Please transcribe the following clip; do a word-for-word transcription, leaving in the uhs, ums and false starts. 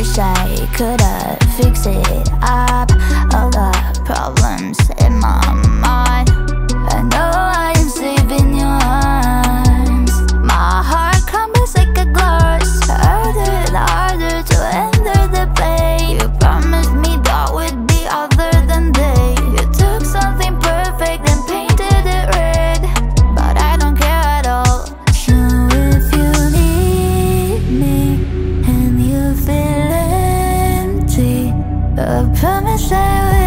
wish I could've fixed it up. All the problems in my mind, I know I am safe in your arms. My heart crumbles like a glass, harder and harder to enter the play. You promised me that would be other than they. You took something perfect and painted it red, but I don't care at all. So if you need me and you feel empty, I promise I will